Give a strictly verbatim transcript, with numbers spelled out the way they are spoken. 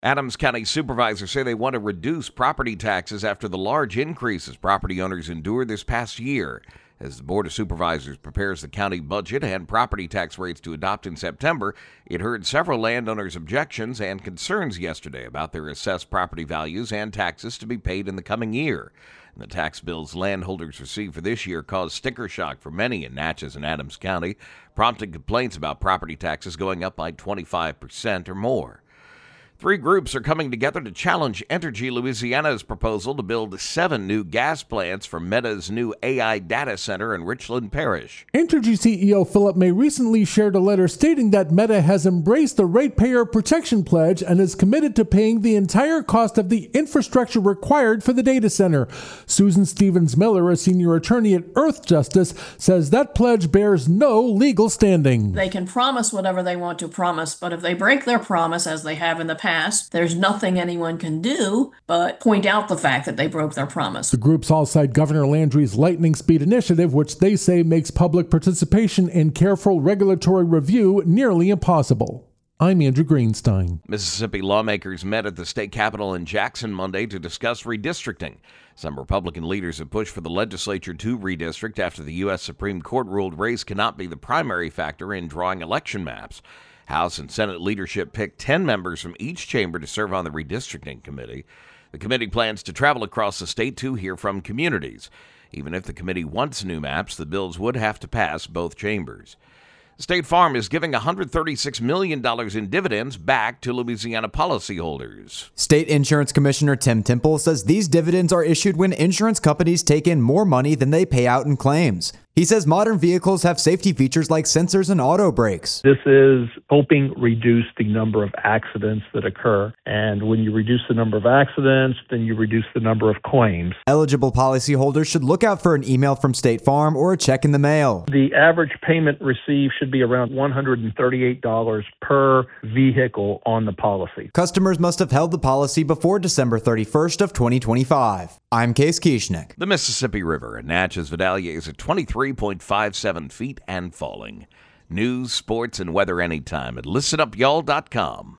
Adams County supervisors say they want to reduce property taxes after the large increases property owners endured this past year. As the Board of Supervisors prepares the county budget and property tax rates to adopt in September, it heard several landowners' objections and concerns yesterday about their assessed property values and taxes to be paid in the coming year. The tax bills landholders received for this year caused sticker shock for many in Natchez and Adams County, prompting complaints about property taxes going up by twenty-five percent or more. Three groups are coming together to challenge Entergy Louisiana's proposal to build seven new gas plants for Meta's new A I data center in Richland Parish. Entergy C E O Philip May recently shared a letter stating that Meta has embraced the Ratepayer Protection Pledge and is committed to paying the entire cost of the infrastructure required for the data center. Susan Stevens Miller, a senior attorney at Earth Justice, says that pledge bears no legal standing. They can promise whatever they want to promise, but if they break their promise, as they have in the past, there's nothing anyone can do but point out the fact that they broke their promise. The groups all cite Governor Landry's lightning speed initiative, which they say makes public participation and careful regulatory review nearly impossible. I'm Andrew Greenstein. Mississippi lawmakers met at the state capitol in Jackson Monday to discuss redistricting. Some Republican leaders have pushed for the legislature to redistrict after the U S Supreme Court ruled race cannot be the primary factor in drawing election maps. House and Senate leadership picked ten members from each chamber to serve on the redistricting committee. The committee plans to travel across the state to hear from communities. Even if the committee wants new maps, the bills would have to pass both chambers. State Farm is giving one hundred thirty-six million dollars in dividends back to Louisiana policyholders. State Insurance Commissioner Tim Temple says these dividends are issued when insurance companies take in more money than they pay out in claims. He says modern vehicles have safety features like sensors and auto brakes. This is helping reduce the number of accidents that occur. And when you reduce the number of accidents, then you reduce the number of claims. Eligible policyholders should look out for an email from State Farm or a check in the mail. The average payment received should be around one hundred thirty-eight dollars per vehicle on the policy. Customers must have held the policy before December thirty-first of twenty twenty-five. I'm Case Kieschnick. The Mississippi River in Natchez Vidalia is at twenty-three point five seven feet and falling. News, sports, and weather anytime at listen up y'all dot com.